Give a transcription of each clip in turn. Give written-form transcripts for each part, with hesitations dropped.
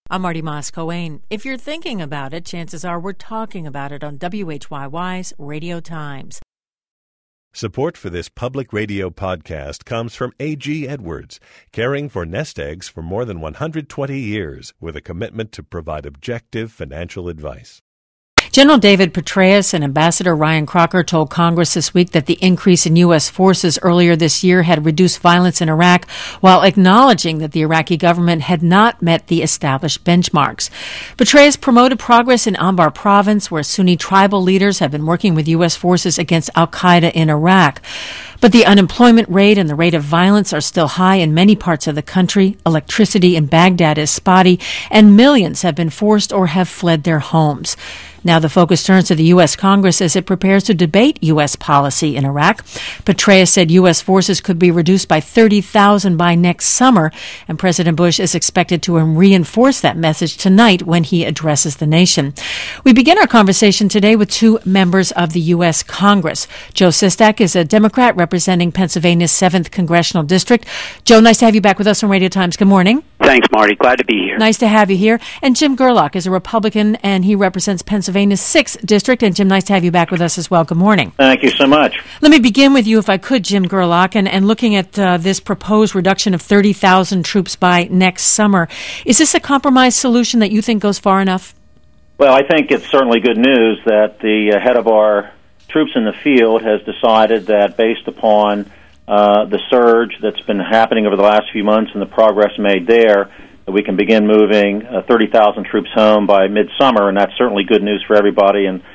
I'm Marty Moss-Coane. If you're thinking about it, chances are we're talking about it on WHYY's Radio Times. Support for this public radio podcast comes from A.G. Edwards, caring for nest eggs for more than 120 years with a commitment to provide objective financial advice. General David Petraeus and Ambassador Ryan Crocker told Congress this week that the increase in U.S. forces earlier this year had reduced violence in Iraq, while acknowledging that the Iraqi government had not met the established benchmarks. Petraeus promoted progress in Anbar province, where Sunni tribal leaders have been working with U.S. forces against al-Qaeda in Iraq. But the unemployment rate and the rate of violence are still high in many parts of the country. Electricity in Baghdad is spotty, and millions have been forced or have fled their homes. Now the focus turns to the U.S. Congress as it prepares to debate U.S. policy in Iraq. Petraeus said U.S. forces could be reduced by 30,000 by next summer, and President Bush is expected to reinforce that message tonight when he addresses the nation. We begin our conversation today with two members of the U.S. Congress. Joe Sestak is a Democrat representing Pennsylvania's 7th Congressional District. Joe, nice to have you back with us on Radio Times. Good morning. Thanks, Marty. Glad to be here. Nice to have you here. And Jim Gerlach is a Republican, and he represents Pennsylvania's 6th District. And Jim, nice to have you back with us as well. Good morning. Thank you so much. Let me begin with you, if I could, Jim Gerlach, and looking at this proposed reduction of 30,000 troops by next summer. Is this a compromise solution that you think goes far enough? Well, I think it's certainly good news that the head of our troops in the field has decided that based upon the surge that's been happening over the last few months and the progress made there, that we can begin moving 30,000 troops home by midsummer, and that's certainly good news for everybody, and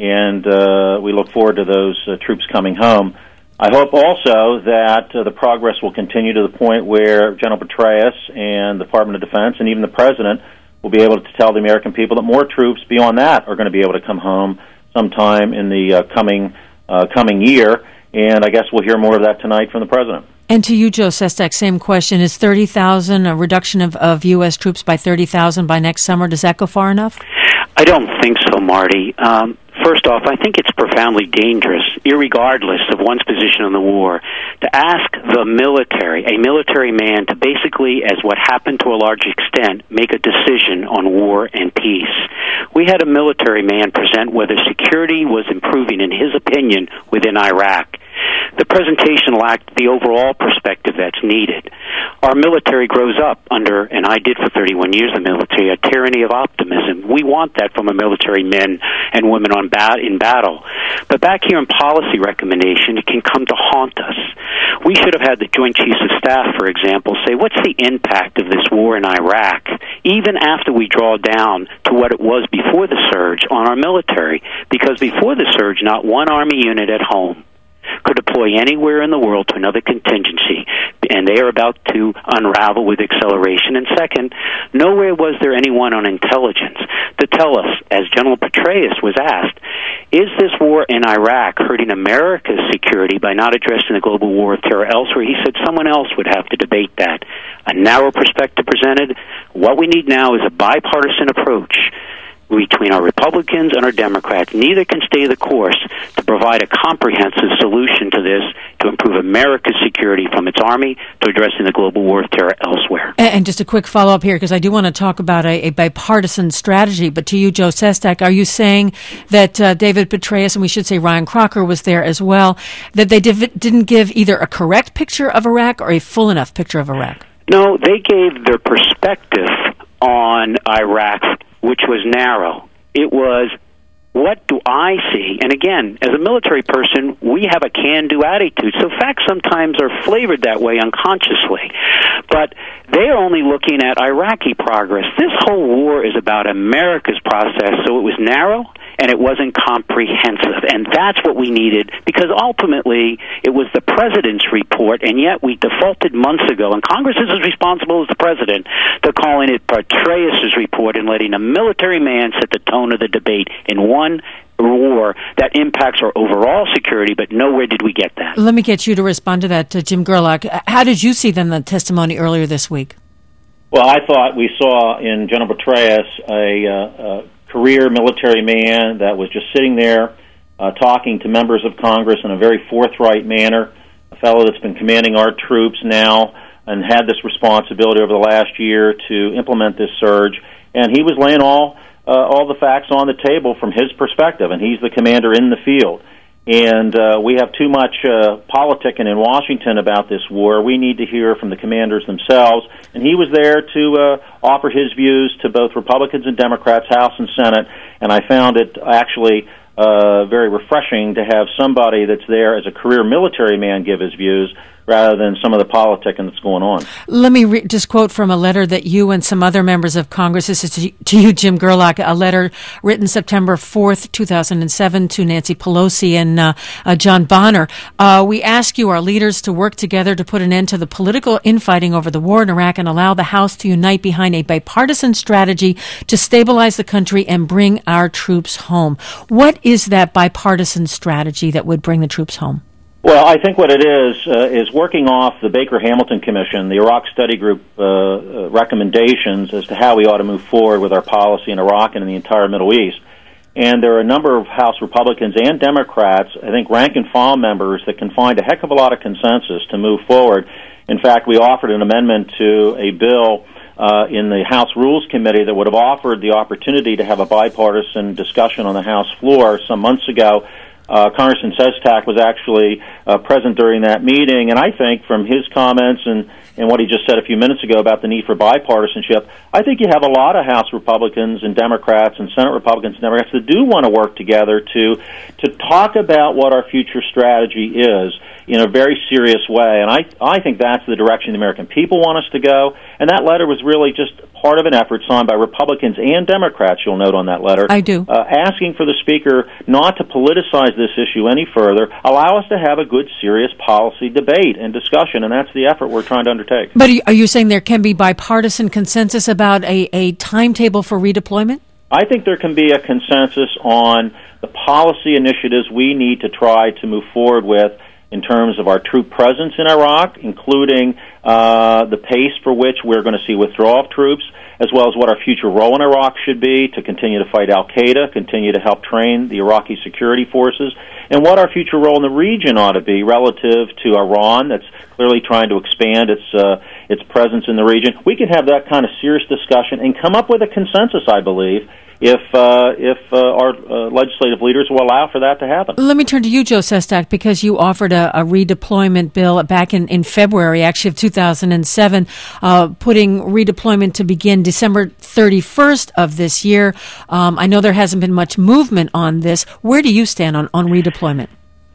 we look forward to those troops coming home. I hope also that the progress will continue to the point where General Petraeus and the Department of Defense and even the President will be able to tell the American people that more troops beyond that are going to be able to come home sometime in the coming year, and I guess we'll hear more of that tonight from the President. And to you, Joe Sestak, same question. Is 30,000 a reduction of U.S. troops by 30,000 by next summer? Does that go far enough? I don't think so, Marty. First off, I think it's profoundly dangerous, irregardless of one's position on the war, to ask a military man, to basically, as what happened to a large extent, make a decision on war and peace. We had a military man present whether security was improving, in his opinion, within Iraq. The presentation lacked the overall perspective that's needed. Our military grows up under, and I did for 31 years in the military, a tyranny of optimism. We want that from our military men and women in battle. But back here in policy recommendation, it can come to haunt us. We should have had the Joint Chiefs of Staff, for example, say, what's the impact of this war in Iraq, even after we draw down to what it was before the surge on our military? Because before the surge, not one Army unit at home could deploy anywhere in the world to another contingency, and they are about to unravel with acceleration. And second, nowhere was there anyone on intelligence to tell us, as General Petraeus was asked, is this war in Iraq hurting America's security by not addressing the global war of terror elsewhere? He said someone else would have to debate that. A narrow perspective presented. What we need now is a bipartisan approach between our Republicans and our Democrats. Neither can stay the course to provide a comprehensive solution to this, to improve America's security from its Army to addressing the global war of terror elsewhere. And just a quick follow-up here, because I do want to talk about a bipartisan strategy, but to you, Joe Sestak, are you saying that David Petraeus, and we should say Ryan Crocker was there as well, that they didn't give either a correct picture of Iraq or a full enough picture of Iraq? No, they gave their perspective on Iraq, which was narrow. It was, what do I see? And again, as a military person, we have a can-do attitude, so facts sometimes are flavored that way unconsciously. But they're only looking at Iraqi progress. This whole war is about America's process, so it was narrow and it wasn't comprehensive. And that's what we needed, because ultimately it was the President's report, and yet we defaulted months ago, and Congress is as responsible as the President, to calling it Petraeus' report and letting a military man set the tone of the debate in one war that impacts our overall security, but nowhere did we get that. Let me get you to respond to that, Jim Gerlach. How did you see then the testimony earlier this week? Well, I thought we saw in General Petraeus a career military man that was just sitting there talking to members of Congress in a very forthright manner, a fellow that's been commanding our troops now and had this responsibility over the last year to implement this surge, and he was laying all the facts on the table from his perspective, and he's the commander in the field. And we have too much politicking in Washington about this war. We need to hear from the commanders themselves. And he was there to offer his views to both Republicans and Democrats, House and Senate. And I found it actually very refreshing to have somebody that's there as a career military man give his views, rather than some of the politicking that's going on. Let me just quote from a letter that you and some other members of Congress, this is to you, Jim Gerlach, a letter written September 4th, 2007 to Nancy Pelosi and John Bonner. We ask you, our leaders, to work together to put an end to the political infighting over the war in Iraq and allow the House to unite behind a bipartisan strategy to stabilize the country and bring our troops home. What is that bipartisan strategy that would bring the troops home? Well, I think what it is working off the Baker-Hamilton Commission, the Iraq Study Group recommendations as to how we ought to move forward with our policy in Iraq and in the entire Middle East. And there are a number of House Republicans and Democrats, I think rank-and-file members, that can find a heck of a lot of consensus to move forward. In fact, we offered an amendment to a bill in the House Rules Committee that would have offered the opportunity to have a bipartisan discussion on the House floor some months ago. Congressman Sestak was actually present during that meeting, and I think from his comments and what he just said a few minutes ago about the need for bipartisanship, I think you have a lot of House Republicans and Democrats and Senate Republicans and Democrats that do want to work together to talk about what our future strategy is in a very serious way. And I think that's the direction the American people want us to go. And that letter was really just part of an effort signed by Republicans and Democrats, you'll note on that letter. I do. Asking for the Speaker not to politicize this issue any further, allow us to have a good, serious policy debate and discussion, and that's the effort we're trying to undertake. But are you saying there can be bipartisan consensus about a timetable for redeployment? I think there can be a consensus on the policy initiatives we need to try to move forward with in terms of our troop presence in Iraq, including the pace for which we're going to see withdrawal of troops, as well as what our future role in Iraq should be to continue to fight al-Qaeda, continue to help train the Iraqi security forces, and what our future role in the region ought to be relative to Iran, that's clearly trying to expand its presence in the region. We can have that kind of serious discussion and come up with a consensus, I believe, if our legislative leaders will allow for that to happen. Let me turn to you, Joe Sestak, because you offered a redeployment bill back in February, actually, of 2007, putting redeployment to begin December 31st of this year. I know there hasn't been much movement on this. Where do you stand on redeployment?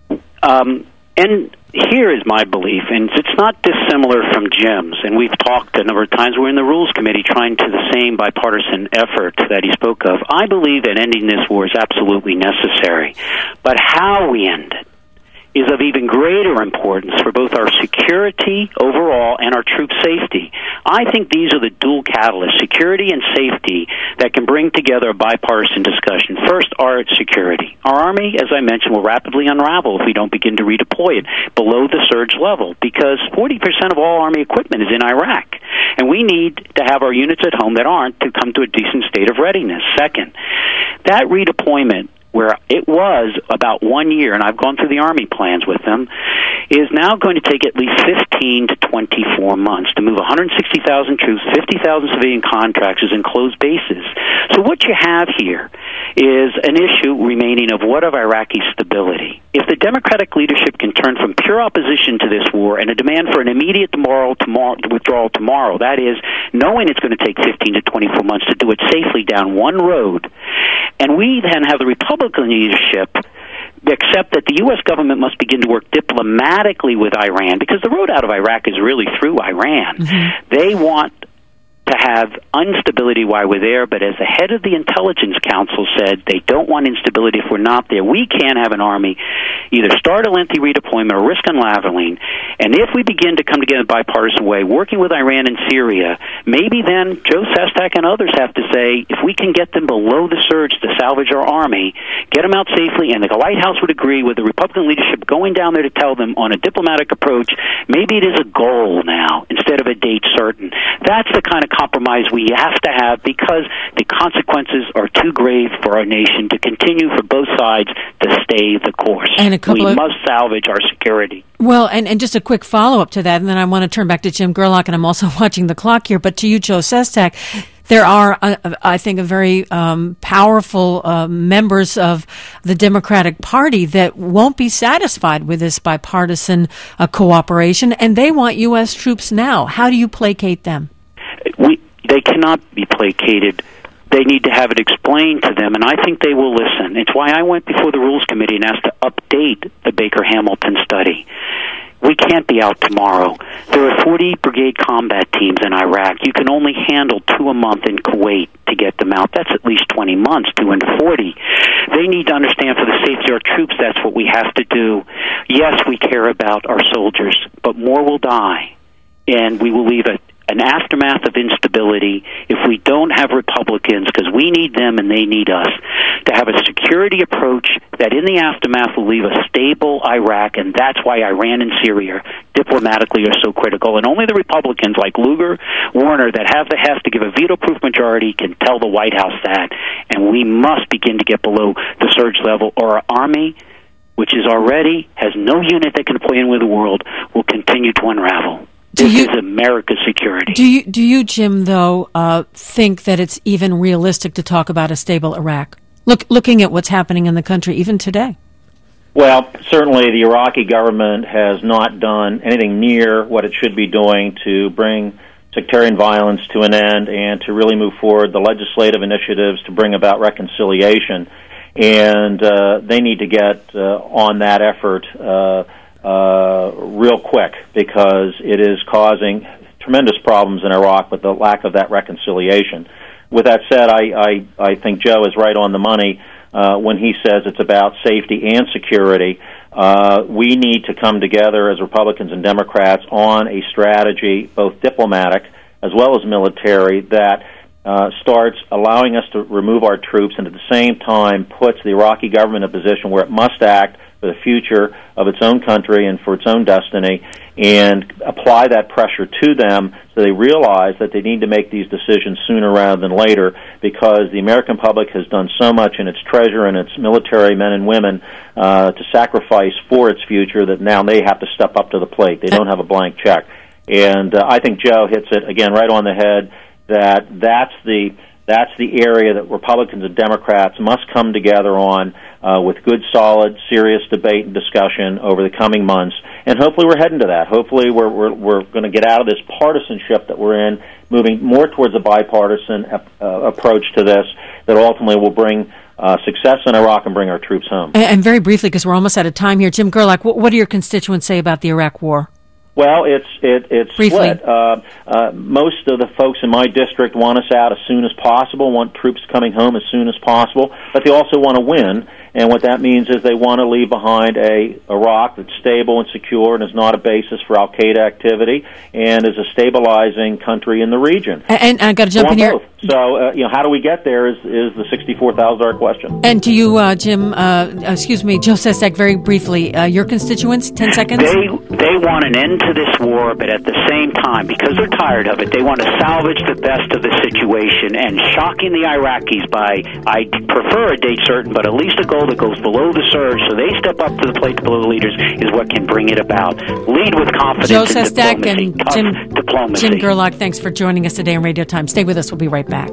And here is my belief, and it's not dissimilar from Jim's, and we've talked a number of times. We're in the Rules Committee trying to the same bipartisan effort that he spoke of. I believe that ending this war is absolutely necessary, but how we end it is of even greater importance for both our security overall and our troop safety. I think these are the dual catalysts, security and safety, that can bring together a bipartisan discussion. First, our security. Our Army, as I mentioned, will rapidly unravel if we don't begin to redeploy it below the surge level, because 40% of all Army equipment is in Iraq, and we need to have our units at home that aren't to come to a decent state of readiness. Second, that redeployment, where it was about 1 year, and I've gone through the Army plans with them, is now going to take at least 15 to 24 months to move 160,000 troops, 50,000 civilian contractors, and close bases. So what you have here is an issue remaining of what of Iraqi stability. If the Democratic leadership can turn from pure opposition to this war and a demand for an immediate withdrawal tomorrow, that is, knowing it's going to take 15 to 24 months to do it safely down one road, and we then have the Republican leadership accept that the U.S. government must begin to work diplomatically with Iran, because the road out of Iraq is really through Iran. Mm-hmm. They want to have instability while we're there, but as the head of the Intelligence Council said, they don't want instability if we're not there. We can't have an army either start a lengthy redeployment or risk unraveling. And if we begin to come together in a bipartisan way, working with Iran and Syria, maybe then Joe Sestak and others have to say, if we can get them below the surge to salvage our army, get them out safely, and the White House would agree with the Republican leadership going down there to tell them on a diplomatic approach, maybe it is a goal now instead of a date certain. That's the kind of compromise we have to have because the consequences are too grave for our nation to continue for both sides to stay the course. And we must salvage our security. Well, and just a quick follow-up to that, and then I want to turn back to Jim Gerlach, and I'm also watching the clock here, but to you, Joe Sestak, there are, I think, a very powerful members of the Democratic Party that won't be satisfied with this bipartisan cooperation, and they want U.S. troops now. How do you placate them? They cannot be placated. They need to have it explained to them, and I think they will listen. It's why I went before the Rules Committee and asked to update the Baker-Hamilton study. We can't be out tomorrow. There are 40 brigade combat teams in Iraq. You can only handle 2 a month in Kuwait to get them out. That's at least 20 months, 2 into 40. They need to understand for the safety of our troops, that's what we have to do. Yes, we care about our soldiers, but more will die, and we will leave an aftermath of instability if we don't have Republicans, because we need them and they need us, to have a security approach that in the aftermath will leave a stable Iraq, and that's why Iran and Syria diplomatically are so critical. And only the Republicans like Lugar, Warner, that have the heft to give a veto-proof majority can tell the White House that. And we must begin to get below the surge level, or our Army, which is already has no unit that can play in with the world, will continue to unravel. This is America's security. Do you, Jim, though, think that it's even realistic to talk about a stable Iraq? Looking at what's happening in the country even today. Well, certainly the Iraqi government has not done anything near what it should be doing to bring sectarian violence to an end and to really move forward the legislative initiatives to bring about reconciliation. And they need to get on that effort real quick, because it is causing tremendous problems in Iraq with the lack of that reconciliation. With that said, I think Joe is right on the money when he says it's about safety and security. We need to come together as Republicans and Democrats on a strategy, both diplomatic as well as military, that starts allowing us to remove our troops and at the same time puts the Iraqi government in a position where it must act for the future of its own country and for its own destiny, and apply that pressure to them so they realize that they need to make these decisions sooner rather than later, because the American public has done so much in its treasure and its military men and women to sacrifice for its future that now they have to step up to the plate. They don't have a blank check. And I think Joe hits it, again, right on the head, that's the area that Republicans and Democrats must come together on with good, solid, serious debate and discussion over the coming months. And hopefully we're heading to that. Hopefully we're going to get out of this partisanship that we're in, moving more towards a bipartisan approach to this that ultimately will bring success in Iraq and bring our troops home. And very briefly, because we're almost out of time here, Jim Gerlach, what do your constituents say about the Iraq War? Well, it's split. Most of the folks in my district want us out as soon as possible, want troops coming home as soon as possible, but they also want to win. And what that means is they want to leave behind a Iraq that's stable and secure and is not a basis for al-Qaeda activity and is a stabilizing country in the region. And I've got to jump in here. So, how do we get there is the $64,000 question. And to you, Jim, Joe Sestak, very briefly, your constituents, 10 seconds? They want an end to this war, but at the same time, because they're tired of it, they want to salvage the best of the situation, and shocking the Iraqis by, I prefer a date certain, but at least a goal that goes below the surge, so they step up to the plate below the leaders, is what can bring it about. Lead with confidence. Joe Sestak and diplomacy. Jim Gerlach, thanks for joining us today on Radio Time. Stay with us. We'll be right back.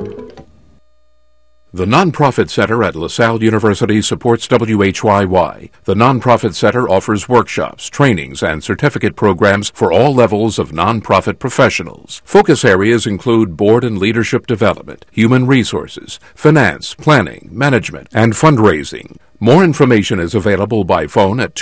The Nonprofit Center at LaSalle University supports WHYY. The Nonprofit Center offers workshops, trainings, and certificate programs for all levels of nonprofit professionals. Focus areas include board and leadership development, human resources, finance, planning, management, and fundraising. More information is available by phone at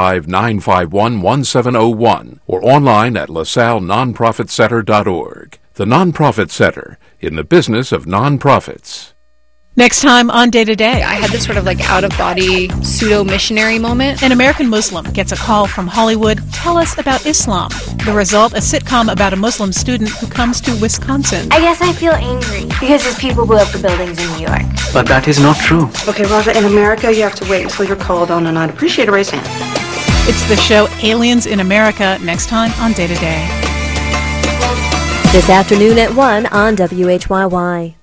215-951-1701 or online at lasallenonprofitcenter.org. The Nonprofit Center, in the business of nonprofits. Next time on Day to Day. I had this sort of out-of-body pseudo-missionary moment. An American Muslim gets a call from Hollywood, tell us about Islam. The result, a sitcom about a Muslim student who comes to Wisconsin. I guess I feel angry because these people blew up the buildings in New York. But that is not true. Okay, Raja, in America, you have to wait until you're called on, and I'd appreciate a raised hand. It's the show Aliens in America, next time on Day to Day. This afternoon at 1 on WHYY.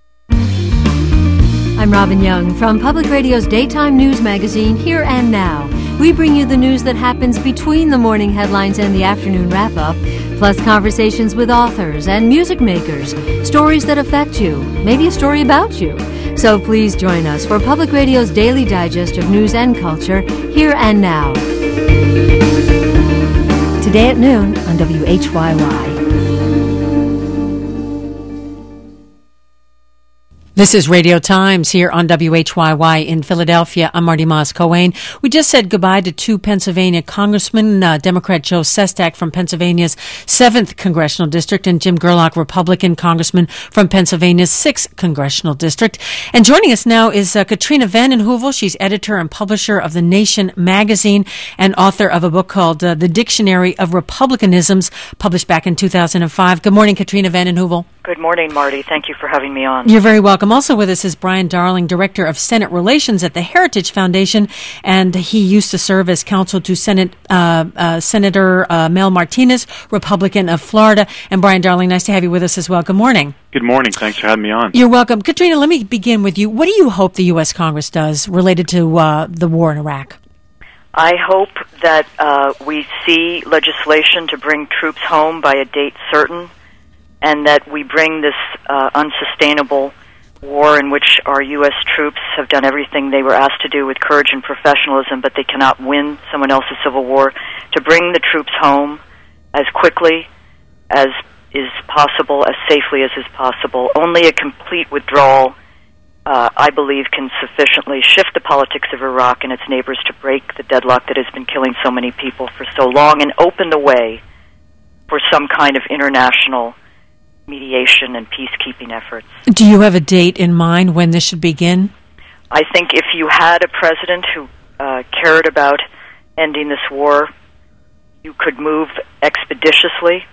I'm Robin Young from Public Radio's daytime news magazine, Here and Now. We bring you the news that happens between the morning headlines and the afternoon wrap-up, plus conversations with authors and music makers, stories that affect you, maybe a story about you. So please join us for Public Radio's daily digest of news and culture, Here and Now. Today at noon on WHYY. This is Radio Times here on WHYY in Philadelphia. I'm Marty Moss-Coane. We just said goodbye to two Pennsylvania congressmen, Democrat Joe Sestak from Pennsylvania's 7th Congressional District and Jim Gerlach, Republican congressman from Pennsylvania's 6th Congressional District. And joining us now is Katrina vanden Heuvel. She's editor and publisher of The Nation magazine and author of a book called The Dictionary of Republicanisms, published back in 2005. Good morning, Katrina vanden Heuvel. Good morning, Marty. Thank you for having me on. You're very welcome. Also with us is Brian Darling, Director of Senate Relations at the Heritage Foundation, and he used to serve as counsel to Senator Mel Martinez, Republican of Florida. And Brian Darling, nice to have you with us as well. Good morning. Good morning. Thanks for having me on. You're welcome. Katrina, let me begin with you. What do you hope the U.S. Congress does related to the war in Iraq? I hope that we see legislation to bring troops home by a date certain, and that we bring this unsustainable war in which our U.S. troops have done everything they were asked to do with courage and professionalism, but they cannot win someone else's civil war, to bring the troops home as quickly as is possible, as safely as is possible. Only a complete withdrawal, I believe, can sufficiently shift the politics of Iraq and its neighbors to break the deadlock that has been killing so many people for so long and open the way for some kind of international mediation and peacekeeping efforts. Do you have a date in mind when this should begin? I think if you had a president who cared about ending this war, you could move expeditiously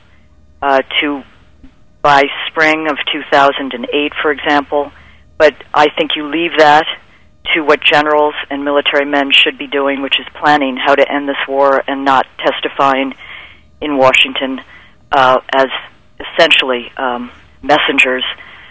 to by spring of 2008, for example. But I think you leave that to what generals and military men should be doing, which is planning how to end this war and not testifying in Washington as essentially messengers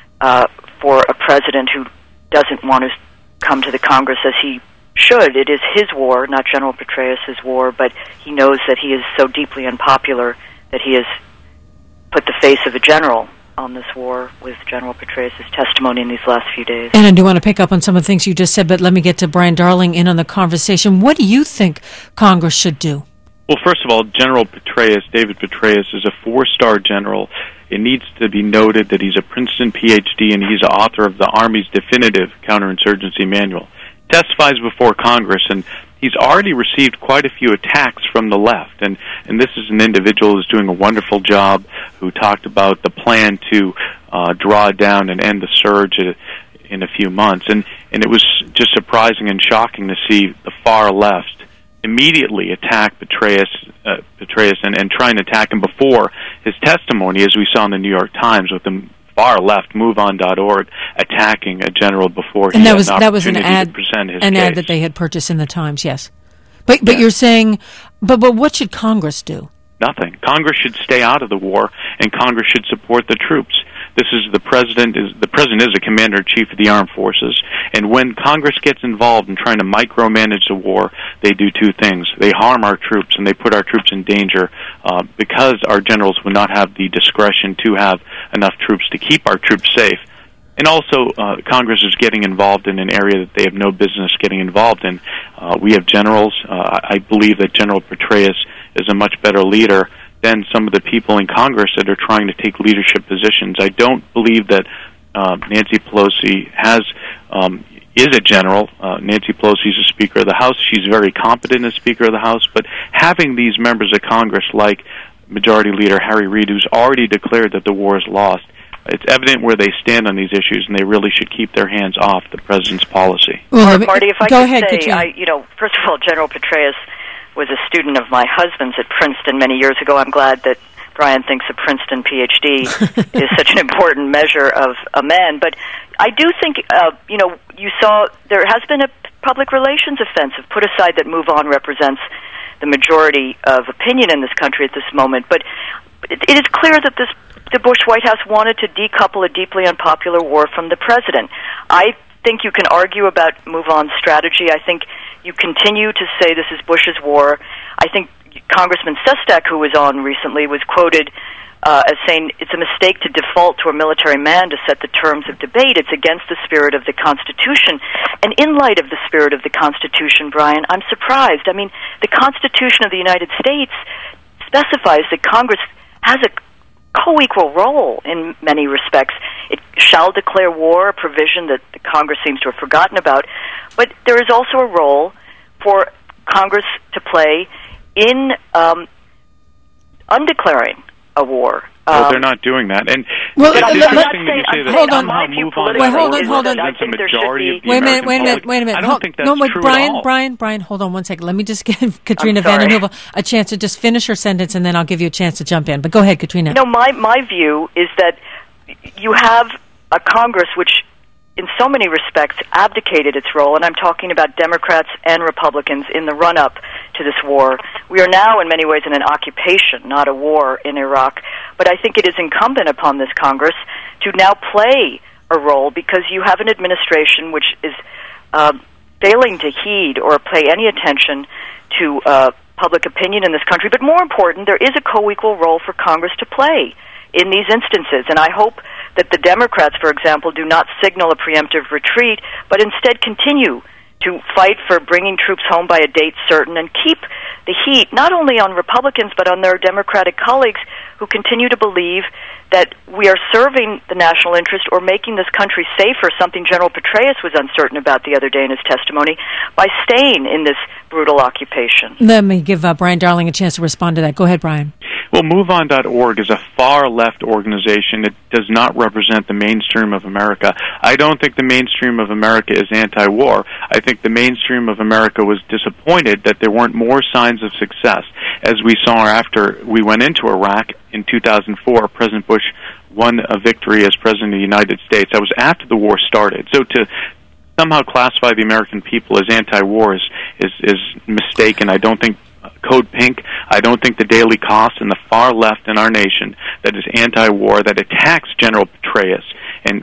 for a president who doesn't want to come to the Congress as he should. It is his war, not General Petraeus' war, but he knows that he is so deeply unpopular that he has put the face of a general on this war with General Petraeus' testimony in these last few days. And I do want to pick up on some of the things you just said, but let me get to Brian Darling in on the conversation. What do you think Congress should do? Well, first of all, General Petraeus, David Petraeus, is a 4-star general. It needs to be noted that he's a Princeton Ph.D. and he's the author of the Army's definitive counterinsurgency manual. Testifies before Congress, and he's already received quite a few attacks from the left. And this is an individual who's doing a wonderful job, who talked about the plan to draw down and end the surge in a few months. And it was just surprising and shocking to see the far left immediately attack Petraeus and try and attack him before his testimony, as we saw in the New York Times with the far left, MoveOn.org, attacking a general before and he that had was, an that was an opportunity ad, to present his an case. ad that they had purchased in the Times, yes. But you're saying, but what should Congress do? Nothing. Congress should stay out of the war, and Congress should support the troops. The president is a commander-in-chief of the armed forces, and when Congress gets involved in trying to micromanage the war, they do two things. They harm our troops, and they put our troops in danger because our generals would not have the discretion to have enough troops to keep our troops safe. And also, Congress is getting involved in an area that they have no business getting involved in. We have generals. I believe that General Petraeus is a much better leader than some of the people in Congress that are trying to take leadership positions. I don't believe that Nancy Pelosi is a general. Nancy Pelosi is a Speaker of the House. She's very competent as Speaker of the House, but having these members of Congress like Majority Leader Harry Reid, who's already declared that the war is lost, it's evident where they stand on these issues, and they really should keep their hands off the president's policy. Well, Marty, if I go could ahead, say, first of all, General Petraeus was a student of my husband's at Princeton many years ago. I'm glad that Brian thinks a Princeton Ph.D. is such an important measure of a man. But I do think, you saw there has been a public relations offensive, put aside that MoveOn represents the majority of opinion in this country at this moment. But it is clear that this the Bush White House wanted to decouple a deeply unpopular war from the president. I think you can argue about move-on strategy. I think you continue to say this is Bush's war. I think Congressman Sestak, who was on recently, was quoted as saying it's a mistake to default to a military man to set the terms of debate. It's against the spirit of the Constitution. And in light of the spirit of the Constitution, Brian, I'm surprised. I mean, the Constitution of the United States specifies that Congress has a co-equal role in many respects. It shall declare war, a provision that the Congress seems to have forgotten about. But there is also a role for Congress to play in undeclaring a war. Well, they're not doing that. And well, it's interesting that you say that somehow move on. Hold on. Wait a minute. I don't think that's true at all. Brian, hold on one second. Let me just give Katrina Vanden Heuvel a chance to just finish her sentence, and then I'll give you a chance to jump in. But go ahead, Katrina. No, my view is that you have a Congress which, in so many respects, abdicated its role, and I'm talking about Democrats and Republicans in the run-up to this war. We are now, in many ways, in an occupation, not a war in Iraq. But I think it is incumbent upon this Congress to now play a role, because you have an administration which is failing to heed or pay any attention to public opinion in this country. But more important, there is a co-equal role for Congress to play in these instances, and I hope that the Democrats, for example, do not signal a preemptive retreat, but instead continue to fight for bringing troops home by a date certain and keep the heat not only on Republicans but on their Democratic colleagues who continue to believe that we are serving the national interest or making this country safer, something General Petraeus was uncertain about the other day in his testimony, by staying in this brutal occupation. Let me give Brian Darling a chance to respond to that. Go ahead, Brian. Well, MoveOn.org is a far-left organization. It does not represent the mainstream of America. I don't think the mainstream of America is anti-war. I think the mainstream of America was disappointed that there weren't more signs of success. As we saw after we went into Iraq in 2004, President Bush won a victory as President of the United States. That was after the war started. So to somehow classify the American people as anti-war is mistaken. I don't think Code Pink, I don't think the Daily Kos and the far left in our nation that is anti-war, that attacks General Petraeus and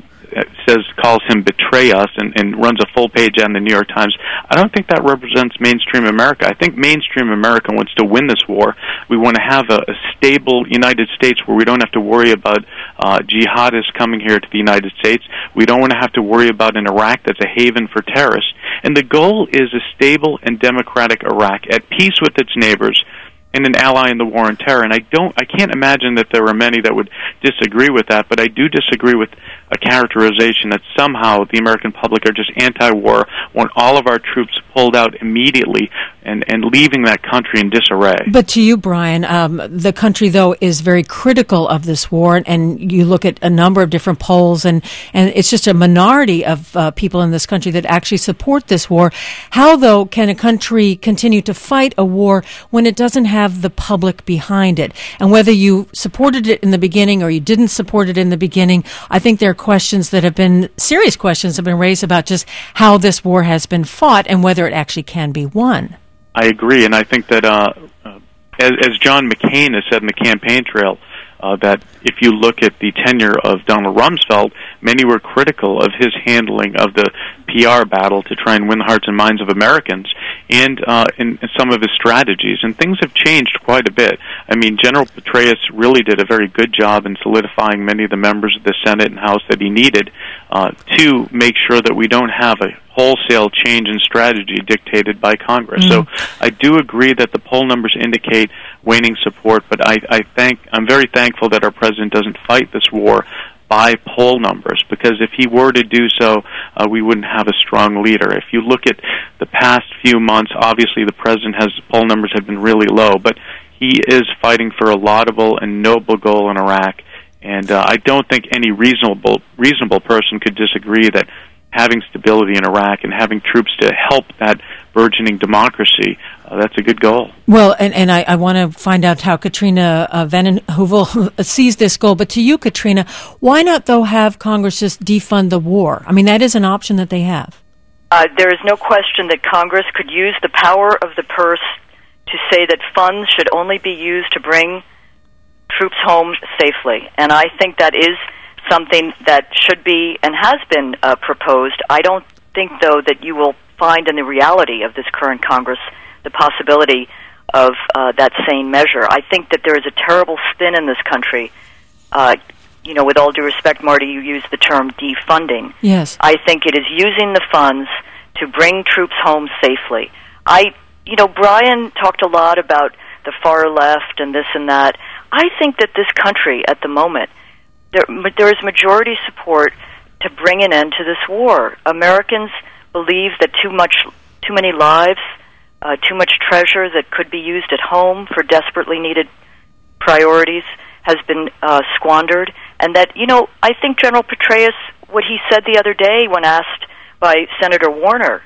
calls him betray us and runs a full page ad in the New York Times. I don't think that represents mainstream America. I think mainstream America wants to win this war. We want to have a stable United States where we don't have to worry about jihadists coming here to the United States. We don't want to have to worry about an Iraq that's a haven for terrorists. And the goal is a stable and democratic Iraq at peace with its neighbors and an ally in the war on terror. And I can't imagine that there are many that would disagree with that, but I do disagree with a characterization that somehow the American public are just anti-war, want all of our troops pulled out immediately and leaving that country in disarray. But to you, Brian, the country, though, is very critical of this war, and you look at a number of different polls, and it's just a minority of people in this country that actually support this war. How, though, can a country continue to fight a war when it doesn't have the public behind it? And whether you supported it in the beginning or you didn't support it in the beginning, I think there are serious questions have been raised about just how this war has been fought and whether it actually can be won. I agree, and I think that as John McCain has said in the campaign trail, that if you look at the tenure of Donald Rumsfeld, many were critical of his handling of the PR battle to try and win the hearts and minds of Americans, and in some of his strategies. And things have changed quite a bit. I mean, General Petraeus really did a very good job in solidifying many of the members of the Senate and House that he needed to make sure that we don't have a wholesale change in strategy dictated by Congress. So I do agree that the poll numbers indicate waning support, but I'm very thankful that our president doesn't fight this war by poll numbers, because if he were to do so, we wouldn't have a strong leader. If you look at the past few months, obviously the president poll numbers have been really low, but he is fighting for a laudable and noble goal in Iraq, and I don't think any reasonable person could disagree that having stability in Iraq and having troops to help that burgeoning democracy, that's a good goal. Well, and I want to find out how Katrina Vanden Heuvel sees this goal. But to you, Katrina, why not, though, have Congress just defund the war? I mean, that is an option that they have. There is no question that Congress could use the power of the purse to say that funds should only be used to bring troops home safely. And I think that is something that should be and has been proposed. I don't think, though, that you will find in the reality of this current Congress the possibility of that same measure. I think that there is a terrible spin in this country. With all due respect, Marty, you used the term defunding. Yes. I think it is using the funds to bring troops home safely. Brian talked a lot about the far left and this and that. I think that this country at the moment, there is majority support to bring an end to this war. Americans believe that too many lives, too much treasure that could be used at home for desperately needed priorities has been squandered. And that, I think General Petraeus, what he said the other day when asked by Senator Warner,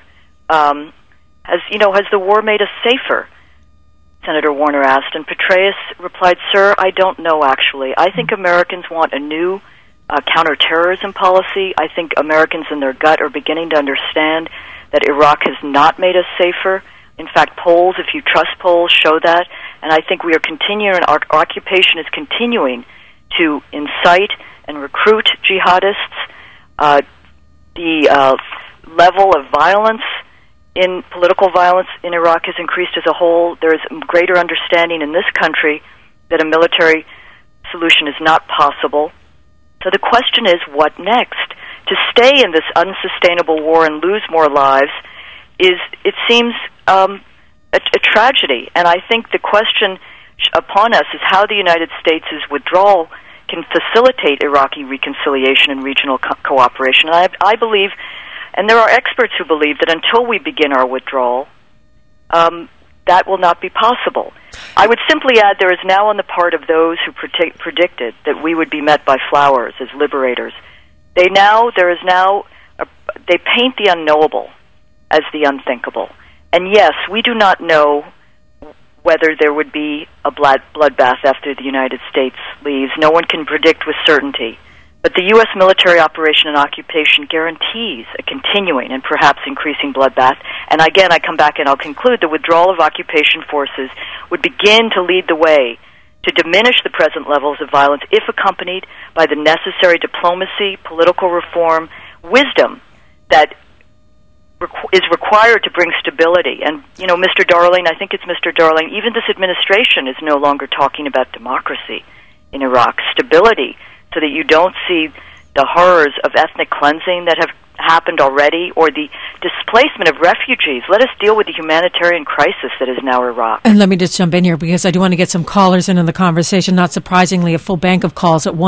has the war made us safer? Senator Warner asked, and Petraeus replied, "Sir, I don't know, actually. I think Americans want a new counterterrorism policy. I think Americans in their gut are beginning to understand that Iraq has not made us safer. In fact, polls, if you trust polls, show that. And I think we are continuing, our occupation is continuing to incite and recruit jihadists. The level of violence, political violence in Iraq has increased as a whole. There is greater understanding in this country that a military solution is not possible. So the question is, what next? To stay in this unsustainable war and lose more lives it seems a tragedy. And I think the question upon us is how the United States' withdrawal can facilitate Iraqi reconciliation and regional cooperation. And I believe, and there are experts who believe, that until we begin our withdrawal, that will not be possible. I would simply add there is now on the part of those who predicted that we would be met by flowers as liberators. They paint the unknowable as the unthinkable. And yes, we do not know whether there would be a bloodbath after the United States leaves. No one can predict with certainty. But the U.S. military operation and occupation guarantees a continuing and perhaps increasing bloodbath. And again, I come back and I'll conclude the withdrawal of occupation forces would begin to lead the way to diminish the present levels of violence if accompanied by the necessary diplomacy, political reform, wisdom that is required to bring stability. And, Mr. Darling, I think it's Mr. Darling, even this administration is no longer talking about democracy in Iraq, stability, so that you don't see the horrors of ethnic cleansing that have happened already, or the displacement of refugees. Let us deal with the humanitarian crisis that is now Iraq. And let me just jump in here, because I do want to get some callers in on the conversation. Not surprisingly, a full bank of calls at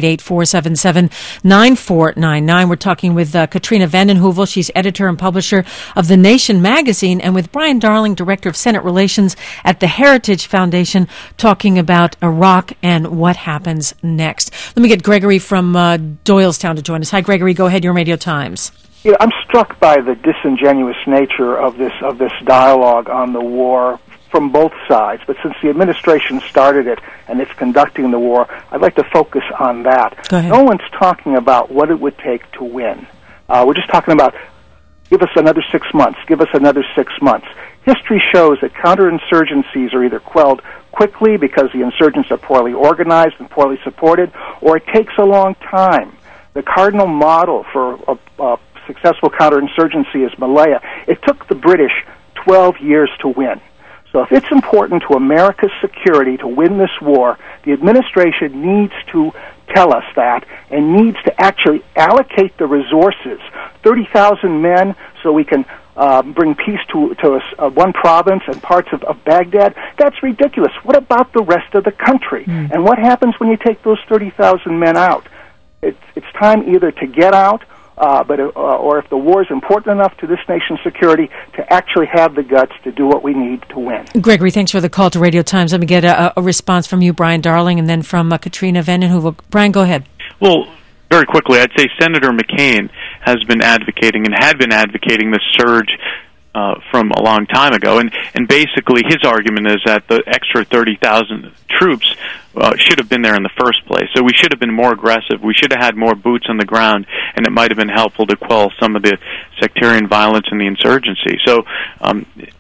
1-888-477-9499. We're talking with Katrina vanden Heuvel. She's editor and publisher of The Nation magazine, and with Brian Darling, director of Senate Relations at the Heritage Foundation, talking about Iraq and what happens next. Let me get Gregory from Doylestown to join us. Hi, Gregory. Go ahead. Your Radio Times. Yeah, I'm struck by the disingenuous nature of this dialogue on the war from both sides. But since the administration started it and it's conducting the war, I'd like to focus on that. Go ahead. No one's talking about what it would take to win. We're just talking about, give us another 6 months, give us another 6 months. History shows that counterinsurgencies are either quelled quickly because the insurgents are poorly organized and poorly supported, or it takes a long time. The cardinal model for a successful counterinsurgency is Malaya. It took the British 12 years to win. So if it's important to America's security to win this war, the administration needs to tell us that and needs to actually allocate the resources, 30,000 men, so we can bring peace to one province and parts of Baghdad. That's ridiculous. What about the rest of the country? And what happens when you take those 30,000 men out? It's time either to get out, or if the war is important enough to this nation's security, to actually have the guts to do what we need to win. Gregory, thanks for the call to Radio Times. Let me get a response from you, Brian Darling, and then from Katrina vanden Heuvel. Brian, go ahead. Well, very quickly, I'd say Senator McCain has been advocating and had been advocating the surge from a long time ago, and basically his argument is that the extra 30,000 troops should have been there in the first place. So we should have been more aggressive. We should have had more boots on the ground, and it might have been helpful to quell some of the sectarian violence and the insurgency. So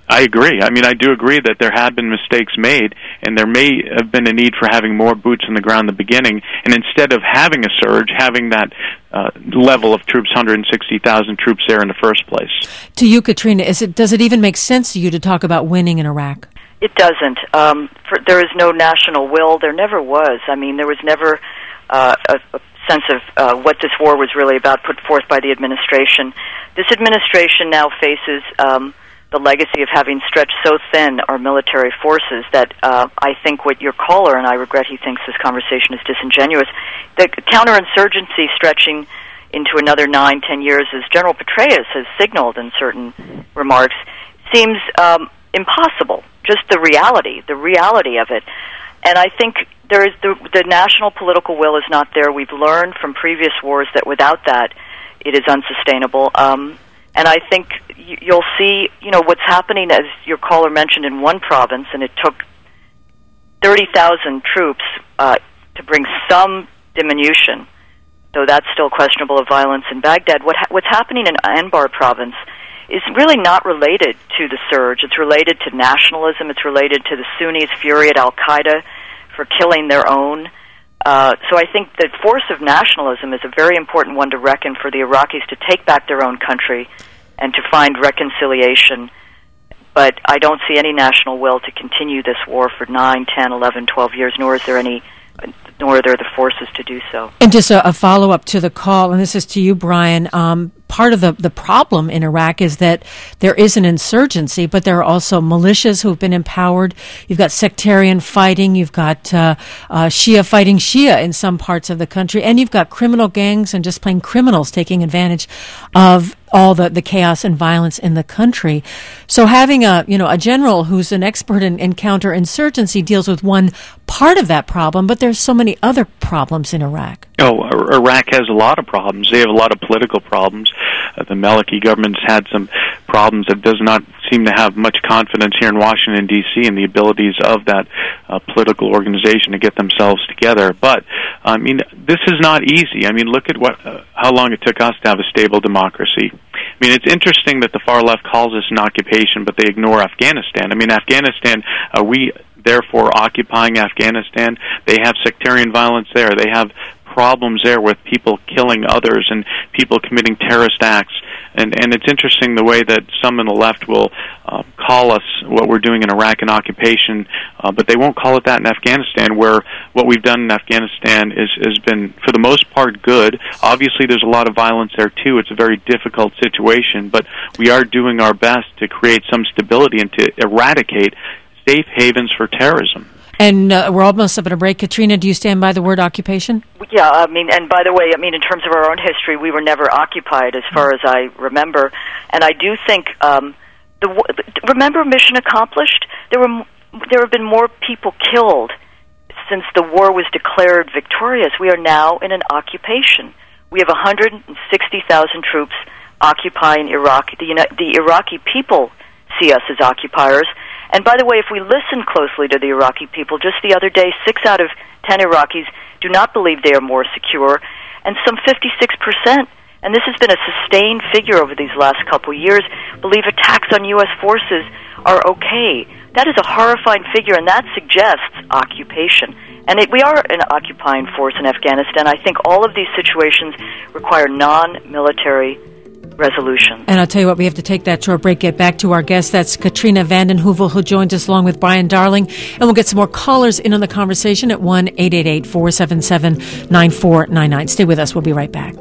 I agree. I mean, I do agree that there have been mistakes made, and there may have been a need for having more boots on the ground in the beginning, and instead of having a surge, having that level of troops, 160,000 troops there in the first place. To you, Katrina, does it even make sense to you to talk about winning in Iraq? It doesn't. There is no national will. There never was. I mean, there was never a sense of what this war was really about put forth by the administration. This administration now faces the legacy of having stretched so thin our military forces that I think what your caller, and I regret he thinks this conversation is disingenuous, the counterinsurgency stretching into another 9-10 years, as General Petraeus has signaled in certain remarks, seems impossible. Just the reality of it. And I think there is the national political will is not there. We've learned from previous wars that without that, it is unsustainable. And I think you'll see, what's happening, as your caller mentioned, in one province, and it took 30,000 troops to bring some diminution, though that's still questionable, of violence in Baghdad. What's happening in Anbar province is really not related to the surge. It's related to nationalism. It's related to the Sunnis' fury at al-Qaeda for killing their own. So I think the force of nationalism is a very important one to reckon for the Iraqis to take back their own country and to find reconciliation. But I don't see any national will to continue this war for 9, 10, 11, 12 years, nor are there the forces to do so. And just a follow-up to the call, and this is to you, Brian. Part of the problem in Iraq is that there is an insurgency, but there are also militias who have been empowered. You've got sectarian fighting. You've got Shia fighting Shia in some parts of the country. And you've got criminal gangs and just plain criminals taking advantage of all the chaos and violence in the country. So having a general who's an expert in counterinsurgency deals with one part of that problem, but there's so many other problems in Iraq. Oh, Iraq has a lot of problems. They have a lot of political problems. The Maliki government's had some problems. It does not seem to have much confidence here in Washington, D.C. in the abilities of that political organization to get themselves together. But, I mean, this is not easy. I mean, look at how long it took us to have a stable democracy. I mean, it's interesting that the far left calls this an occupation, but they ignore Afghanistan. I mean, Afghanistan, we therefore occupying Afghanistan. They have sectarian violence there. They have problems there with people killing others and people committing terrorist acts. And it's interesting the way that some on the left will call us what we're doing in Iraq an occupation, but they won't call it that in Afghanistan, where what we've done in Afghanistan has been, for the most part, good. Obviously, there's a lot of violence there, too. It's a very difficult situation, but we are doing our best to create some stability and to eradicate safe havens for terrorism. And we're almost up at a break. Katrina, do you stand by the word occupation? Yeah, I mean, and by the way, I mean, in terms of our own history, we were never occupied as far as I remember. And I do think, remember Mission Accomplished? There have been more people killed since the war was declared victorious. We are now in an occupation. We have 160,000 troops occupying Iraq. The Iraqi people see us as occupiers. And by the way, if we listen closely to the Iraqi people, just the other day, 6 out of 10 Iraqis do not believe they are more secure, and some 56%, and this has been a sustained figure over these last couple of years, believe attacks on U.S. forces are okay. That is a horrifying figure, and that suggests occupation. And we are an occupying force in Afghanistan. I think all of these situations require non-military resolution. And I'll tell you what, we have to take that short break, get back to our guest. That's Katrina vanden Heuvel, who joins us along with Brian Darling. And we'll get some more callers in on the conversation at 1-888-477-9499. Stay with us. We'll be right back.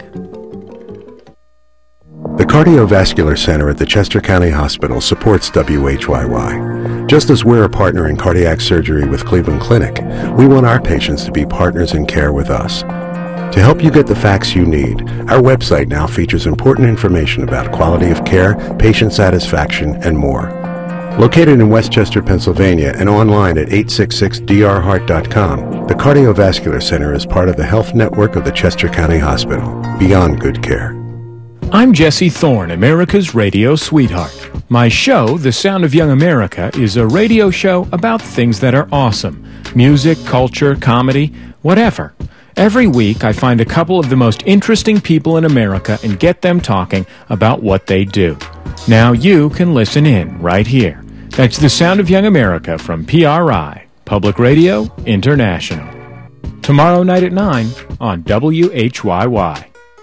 The Cardiovascular Center at the Chester County Hospital supports WHYY. Just as we're a partner in cardiac surgery with Cleveland Clinic, we want our patients to be partners in care with us. To help you get the facts you need, our website now features important information about quality of care, patient satisfaction, and more. Located in Westchester, Pennsylvania, and online at 866drheart.com, the Cardiovascular Center is part of the health network of the Chester County Hospital, beyond good care. I'm Jesse Thorne, America's radio sweetheart. My show, The Sound of Young America, is a radio show about things that are awesome. Music, culture, comedy, whatever. Every week, I find a couple of the most interesting people in America and get them talking about what they do. Now you can listen in right here. That's The Sound of Young America from PRI, Public Radio International. Tomorrow night at 9 on WHYY.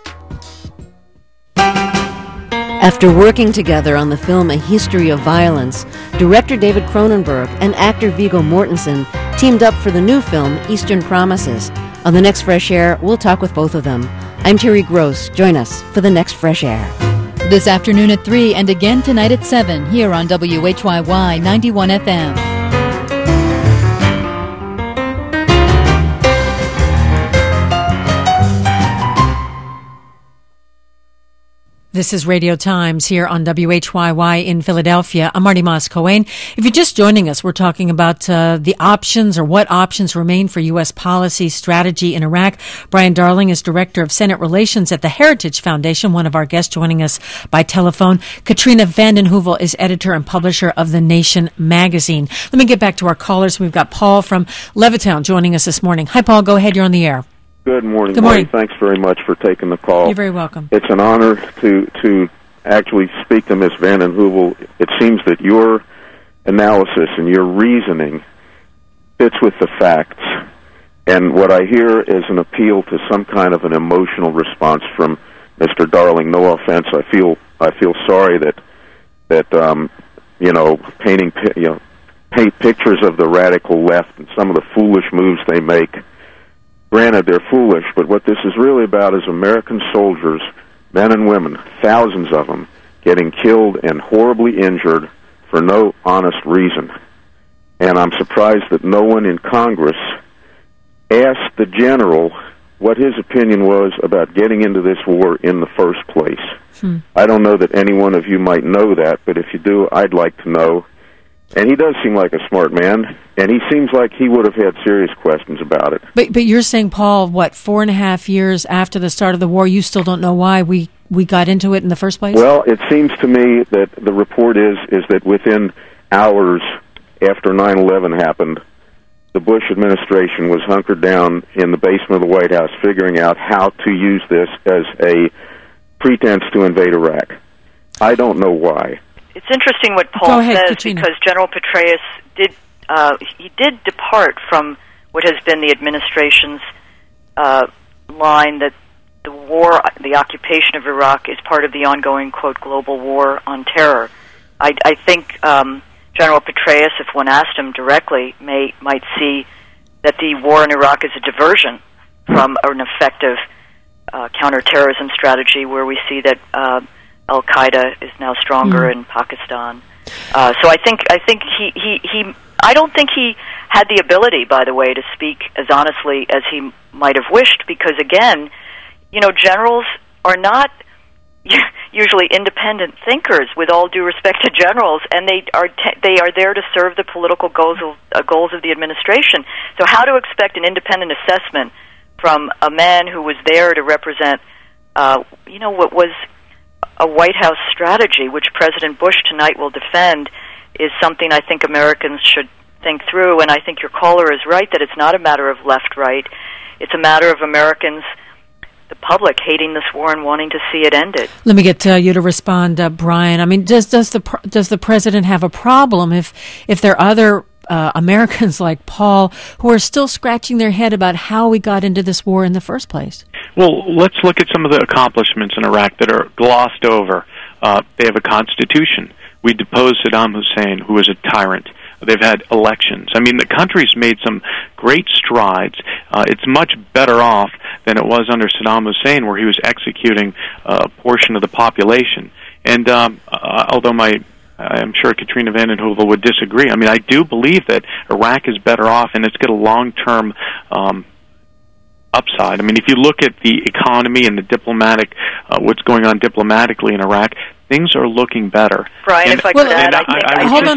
After working together on the film A History of Violence, director David Cronenberg and actor Viggo Mortensen teamed up for the new film Eastern Promises. On the next Fresh Air, we'll talk with both of them. I'm Terry Gross. Join us for the next Fresh Air. This afternoon at 3 and again tonight at 7 here on WHYY 91 FM. This is Radio Times here on WHYY in Philadelphia. I'm Marty Moss-Cohen. If you're just joining us, we're talking about the options or what options remain for U.S. policy strategy in Iraq. Brian Darling is Director of Senate Relations at the Heritage Foundation, one of our guests joining us by telephone. Katrina vanden Heuvel is editor and publisher of The Nation magazine. Let me get back to our callers. We've got Paul from Levittown joining us this morning. Hi, Paul. Go ahead. You're on the air. Good morning, Good morning. Marty. Thanks very much for taking the call. You're very welcome. It's an honor to actually speak to Ms. vanden Heuvel. It seems that your analysis and your reasoning fits with the facts, and what I hear is an appeal to some kind of an emotional response from Mr. Darling. No offense, I feel sorry that paint pictures of the radical left and some of the foolish moves they make. Granted, they're foolish, but what this is really about is American soldiers, men and women, thousands of them, getting killed and horribly injured for no honest reason. And I'm surprised that no one in Congress asked the general what his opinion was about getting into this war in the first place. I don't know that any one of you might know that, but if you do, I'd like to know. And he does seem like a smart man, and he seems like he would have had serious questions about it. But you're saying, Paul, 4.5 years after the start of the war, you still don't know why we got into it in the first place? Well, it seems to me that the report is that within hours after 9/11 happened, the Bush administration was hunkered down in the basement of the White House figuring out how to use this as a pretense to invade Iraq. I don't know why. It's interesting what Paul says, Katrina. because General Petraeus did depart from what has been the administration's line that the war, the occupation of Iraq, is part of the ongoing, quote, global war on terror. I think General Petraeus, if one asked him directly, might see that the war in Iraq is a diversion from an effective counterterrorism strategy where we see that Al-Qaeda is now stronger in Pakistan. So I think I don't think he had the ability, by the way, to speak as honestly as he might have wished, because again, generals are not usually independent thinkers, with all due respect to generals, and they are there to serve the political goals of the administration. So how to expect an independent assessment from a man who was there to represent what was a White House strategy, which President Bush tonight will defend, is something I think Americans should think through. And I think your caller is right that it's not a matter of left-right. It's a matter of Americans, the public, hating this war and wanting to see it ended. Let me get you to respond, Brian. I mean, does the president have a problem if there are other Americans like Paul who are still scratching their head about how we got into this war in the first place? Well, let's look at some of the accomplishments in Iraq that are glossed over. They have a constitution. We deposed Saddam Hussein, who was a tyrant. They've had elections. I mean, the country's made some great strides. It's much better off than it was under Saddam Hussein, where he was executing a portion of the population. And although I'm sure Katrina vanden Heuvel would disagree, I mean, I do believe that Iraq is better off, and it's got a long-term upside. I mean, if you look at the economy and the diplomatic, what's going on diplomatically in Iraq, things are looking better. Brian, if I could add, I think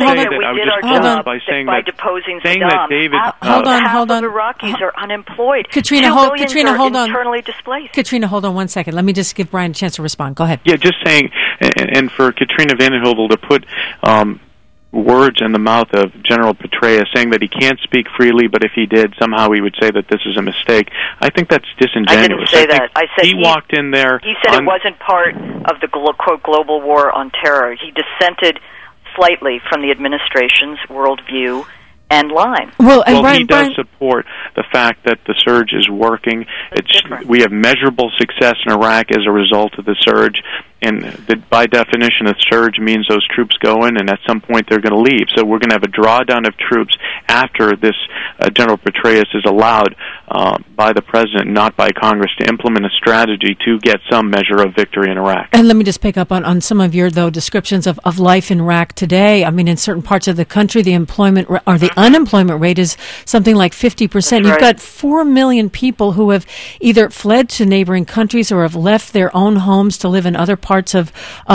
by deposing Saddam, hold on. Half of Iraqis are unemployed. Katrina, hold on. Internally displaced. Katrina, hold on 1 second. Let me just give Brian a chance to respond. Go ahead. Yeah, just saying, and for Katrina vanden Heuvel to put words in the mouth of General Petraeus saying that he can't speak freely, but if he did, somehow he would say that this is a mistake. I think that's disingenuous. I didn't say that. I said he walked in there. He said it wasn't part of the quote global war on terror. He dissented slightly from the administration's worldview and line. Well, he does support the fact that the surge is working. We have measurable success in Iraq as a result of the surge, and by definition, a surge means those troops go in, and at some point they're going to leave. So we're going to have a drawdown of troops after this General Petraeus is allowed by the President, not by Congress, to implement a strategy to get some measure of victory in Iraq. And let me just pick up on some of your, though, descriptions of life in Iraq today. I mean, in certain parts of the country, the employment or the unemployment rate is something like 50%. You've got 4 million people who have either fled to neighboring countries or have left their own homes to live in other parts of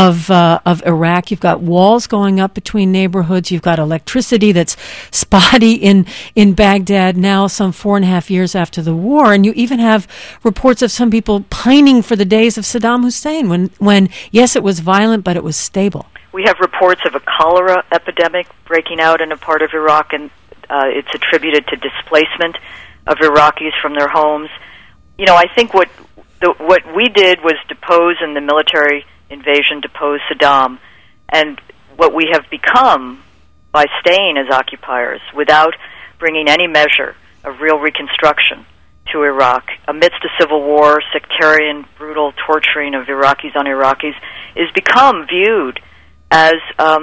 Iraq. You've got walls going up between neighborhoods. You've got electricity that's spotty in Baghdad now, some 4.5 years after the war. And you even have reports of some people pining for the days of Saddam Hussein when yes, it was violent, but it was stable. We have reports of a cholera epidemic breaking out in a part of Iraq, and it's attributed to displacement of Iraqis from their homes. You know, I think what we did was depose in the military invasion, depose Saddam, and what we have become by staying as occupiers without bringing any measure of real reconstruction to Iraq, amidst a civil war, sectarian, brutal torturing of Iraqis on Iraqis, is become viewed as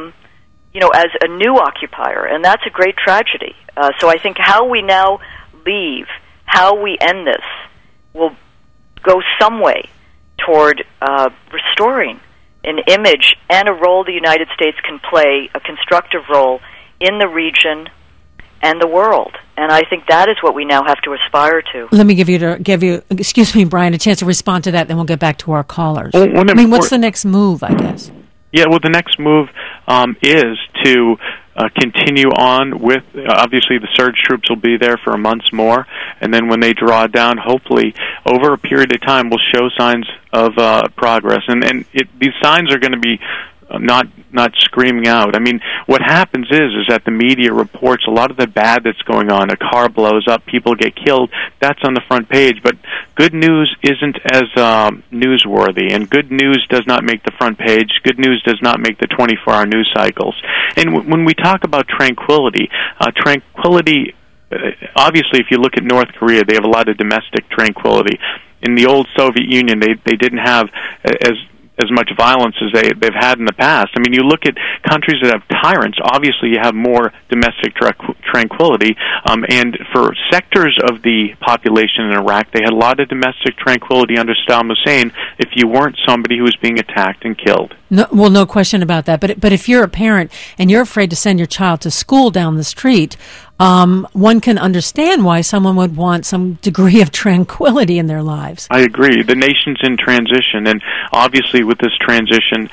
as a new occupier, and that's a great tragedy. So I think how we now leave, how we end this, will go some way toward restoring an image and a role the United States can play, a constructive role in the region and the world. And I think that is what we now have to aspire to. Let me give you, excuse me, Brian, a chance to respond to that, then we'll get back to our callers. What's the next move, I guess? Yeah, well, the next move is to continue on with, obviously the surge troops will be there for months more, and then when they draw down, hopefully over a period of time, we'll show signs of progress. And these signs are going to be not screaming out. I mean, what happens is that the media reports a lot of the bad that's going on. A car blows up, people get killed. That's on the front page. But good news isn't as newsworthy, and good news does not make the front page. Good news does not make the 24-hour news cycles. And when we talk about tranquility, obviously, if you look at North Korea, they have a lot of domestic tranquility. In the old Soviet Union, they didn't have as much violence as they've had in the past. I mean, you look at countries that have tyrants, obviously you have more domestic tranquility, and for sectors of the population in Iraq, they had a lot of domestic tranquility under Saddam Hussein if you weren't somebody who was being attacked and killed. No question about that. But if you're a parent and you're afraid to send your child to school down the street, one can understand why someone would want some degree of tranquility in their lives. I agree. The nation's in transition, and obviously with this transition,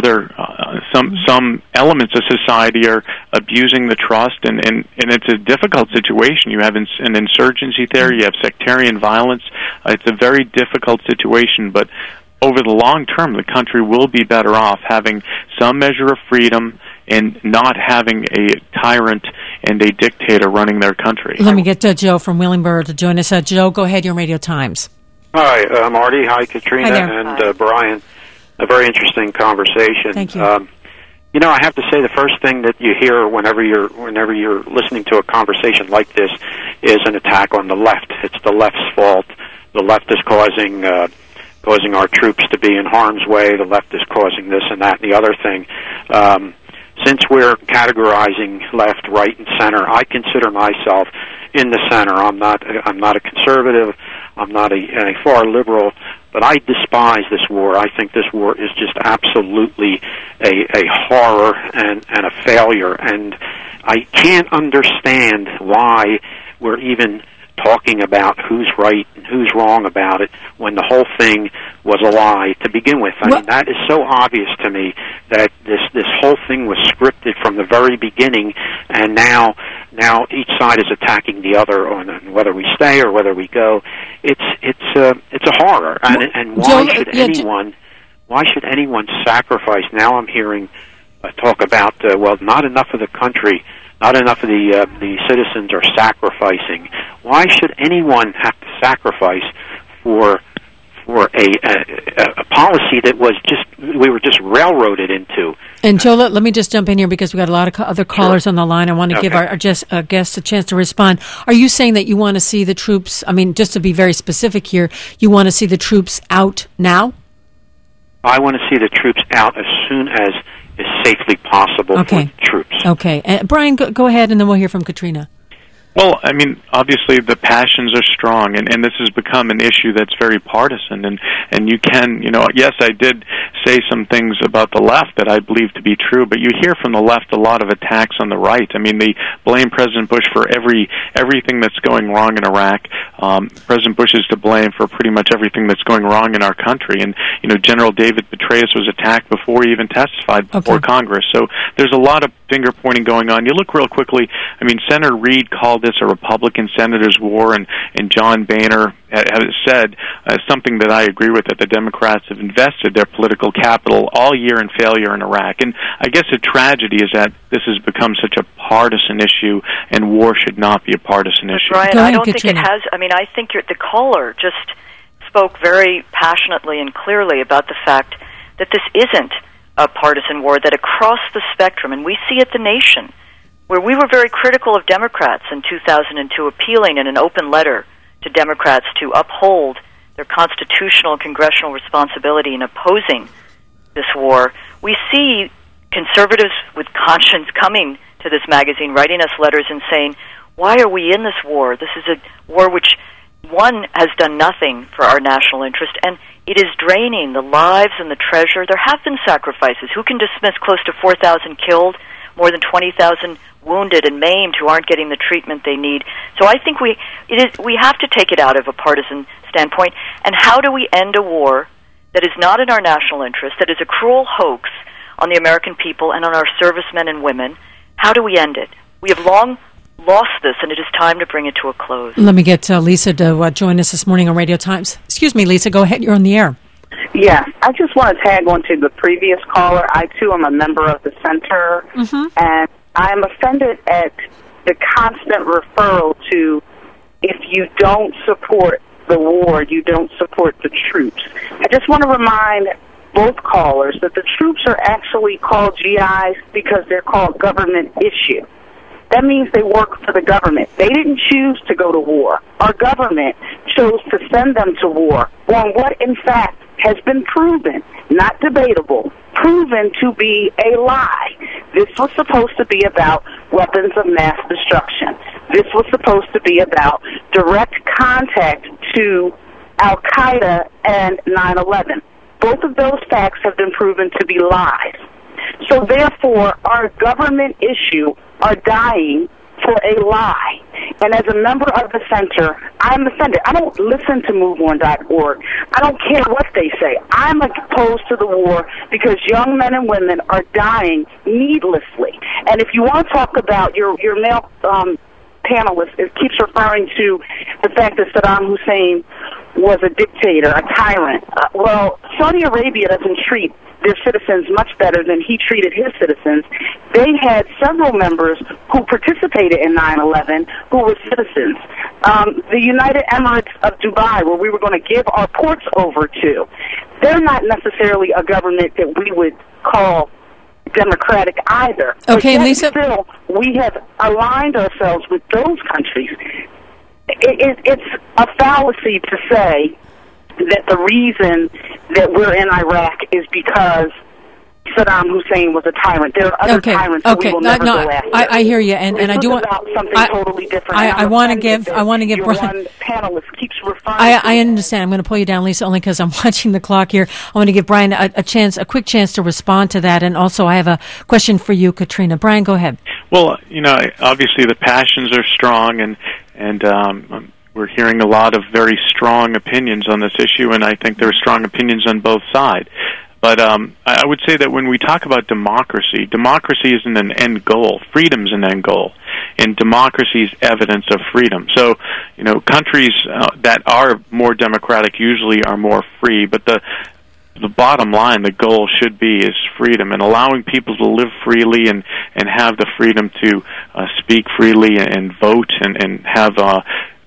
some elements of society are abusing the trust, and it's a difficult situation. You have an insurgency there, you have sectarian violence. It's a very difficult situation, but over the long term, the country will be better off having some measure of freedom and not having a tyrant and a dictator running their country. Let me get Joe from Willingboro to join us. Joe, go ahead. You're on Radio Times. Hi, Marty. Hi, Katrina. Hi and Brian. A very interesting conversation. Thank you. I have to say the first thing that you hear whenever you're listening to a conversation like this is an attack on the left. It's the left's fault. The left is causing our troops to be in harm's way. The left is causing this and that and the other thing. Since we're categorizing left, right, and center, I consider myself in the center. I'm not a conservative. I'm not a far liberal, but I despise this war. I think this war is just absolutely a horror and a failure, and I can't understand why we're even talking about who's right and who's wrong about it when the whole thing was a lie to begin with. I mean, that is so obvious to me that this whole thing was scripted from the very beginning, and now each side is attacking the other on whether we stay or whether we go. It's a horror, and why should anyone sacrifice? Now I'm hearing talk about not enough of the country. Not enough of the citizens are sacrificing. Why should anyone have to sacrifice for for a policy that we were just railroaded into. And Joe, let me just jump in here because we've got a lot of other callers on the line. I want to give our guests a chance to respond. Are you saying that you want to see the troops, I mean, just to be very specific here, you want to see the troops out now? I want to see the troops out as soon as is safely possible for the troops. Okay. Brian, go ahead, and then we'll hear from Katrina. Well, I mean, obviously the passions are strong, and this has become an issue that's very partisan, and you can, yes, I did say some things about the left that I believe to be true, but you hear from the left a lot of attacks on the right. I mean, they blame President Bush for everything that's going wrong in Iraq. President Bush is to blame for pretty much everything that's going wrong in our country, and, General David Petraeus was attacked before he even testified before Congress, so there's a lot of finger-pointing going on. You look real quickly, I mean, Senator Reid called this a Republican senators' war, and John Boehner has said something that I agree with, that the Democrats have invested their political capital all year in failure in Iraq. And I guess the tragedy is that this has become such a partisan issue, and war should not be a partisan issue. Brian, I don't think it has. I mean, I think the caller just spoke very passionately and clearly about the fact that this isn't a partisan war, that across the spectrum, and we see it the nation, where we were very critical of Democrats in 2002, appealing in an open letter to Democrats to uphold their constitutional and congressional responsibility in opposing this war. We see conservatives with conscience coming to this magazine, writing us letters and saying, why are we in this war? This is a war which, one, has done nothing for our national interest, and it is draining the lives and the treasure. There have been sacrifices. Who can dismiss close to 4,000 killed, more than 20,000 wounded and maimed who aren't getting the treatment they need? So I think we have to take it out of a partisan standpoint. And how do we end a war that is not in our national interest, that is a cruel hoax on the American people and on our servicemen and women? How do we end it? We have long lost this, and it is time to bring it to a close. Let me get Lisa to join us this morning on Radio Times. Excuse me, Lisa, go ahead. You're on the air. Yeah, I just want to tag on to the previous caller. I, too, am a member of the center, and I'm offended at the constant referral to, if you don't support the war, you don't support the troops. I just want to remind both callers that the troops are actually called GIs because they're called government issue. That means they work for the government. They didn't choose to go to war. Our government chose to send them to war on what, in fact, has been proven, not debatable, proven to be a lie. This was supposed to be about weapons of mass destruction. This was supposed to be about direct contact to Al-Qaeda and 9/11. Both of those facts have been proven to be lies. So therefore, our government issue are dying for a lie. And as a member of the center, I'm offended. I don't listen to MoveOn.org. I don't care what they say. I'm opposed to the war because young men and women are dying needlessly. And if you want to talk about your male panelist, it keeps referring to the fact that Saddam Hussein was a dictator, a tyrant. Well, Saudi Arabia doesn't treat their citizens much better than he treated his citizens. They had several members who participated in 9/11 who were citizens. The United Emirates of Dubai, where we were going to give our ports over to, they're not necessarily a government that we would call democratic either. Okay, but Lisa. Still, we have aligned ourselves with those countries. It's a fallacy to say that the reason that we're in Iraq is because Saddam Hussein was a tyrant. There are other tyrants that we will never go after. I hear you, and I do want something totally different. I want to give one panelist keeps referring. I understand. I'm going to pull you down, Lisa, only because I'm watching the clock here. I want to give Brian a quick chance to respond to that, and also I have a question for you, Katrina. Brian, go ahead. Well, obviously the passions are strong, and we're hearing a lot of very strong opinions on this issue, and I think there are strong opinions on both sides. But I would say that when we talk about democracy isn't an end goal. Freedom's an end goal, and democracy is evidence of freedom. So, countries that are more democratic usually are more free, but the bottom line, the goal should be is freedom, and allowing people to live freely and have the freedom to speak freely and vote and have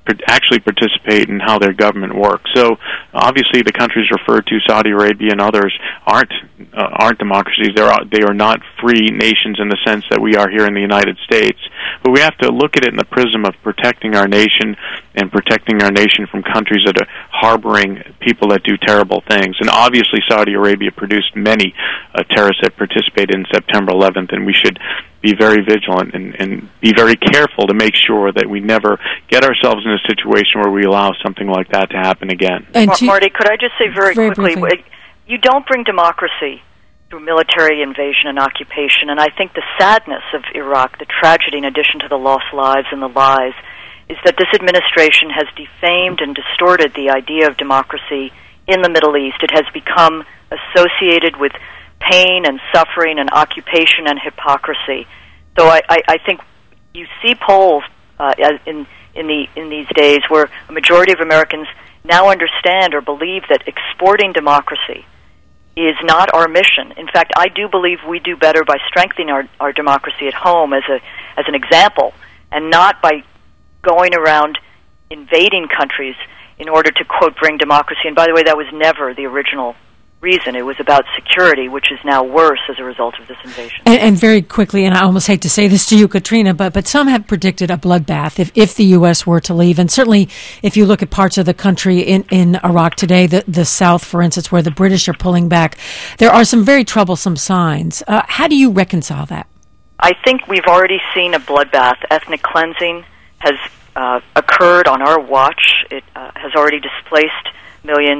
actually participate in how their government works. So obviously the countries referred to, Saudi Arabia and others, aren't democracies. They are not free nations in the sense that we are here in the United States. But we have to look at it in the prism of protecting our nation and protecting our nation from countries that are harboring people that do terrible things. And obviously Saudi Arabia produced many terrorists that participated in September 11th, and we should be very vigilant and be very careful to make sure that we never get ourselves in a situation where we allow something like that to happen again. And Marty, could I just say very quickly, you don't bring democracy through military invasion and occupation, and I think the sadness of Iraq, the tragedy in addition to the lost lives and the lies, is that this administration has defamed and distorted the idea of democracy in the Middle East. It has become associated with pain and suffering and occupation and hypocrisy. So I think you see polls in these days where a majority of Americans now understand or believe that exporting democracy is not our mission. In fact, I do believe we do better by strengthening our democracy at home as an example, and not by going around invading countries in order to, quote, bring democracy. And by the way, that was never the original reason. It was about security, which is now worse as a result of this invasion. And very quickly, and I almost hate to say this to you, Katrina, but some have predicted a bloodbath if the U.S. were to leave. And certainly, if you look at parts of the country in Iraq today, the South, for instance, where the British are pulling back, there are some very troublesome signs. How do you reconcile that? I think we've already seen a bloodbath. Ethnic cleansing has occurred on our watch. It has already displaced millions.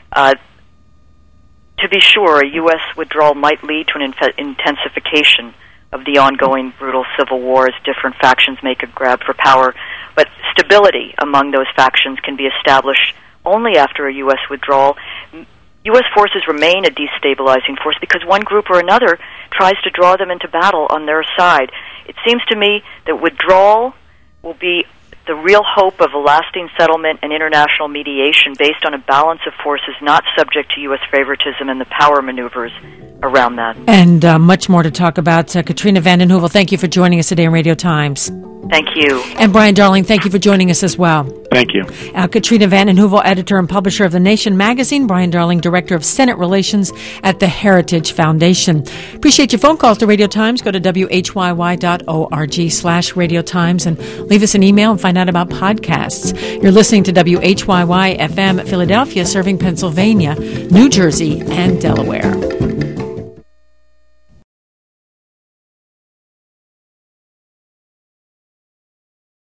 To be sure, a U.S. withdrawal might lead to an intensification of the ongoing brutal civil war as different factions make a grab for power. But stability among those factions can be established only after a U.S. withdrawal. U.S. forces remain a destabilizing force because one group or another tries to draw them into battle on their side. It seems to me that withdrawal will be the real hope of a lasting settlement and international mediation based on a balance of forces not subject to U.S. favoritism and the power maneuvers around that. And much more to talk about. Katrina vanden Heuvel, thank you for joining us today on Radio Times. Thank you. And Brian Darling, thank you for joining us as well. Thank you. Katrina vanden Heuvel, editor and publisher of The Nation magazine. Brian Darling, director of Senate Relations at the Heritage Foundation. Appreciate your phone calls to Radio Times. Go to whyy.org/Radio Times and leave us an email and find out about podcasts. You're listening to WHYY FM Philadelphia, serving Pennsylvania, New Jersey, and Delaware.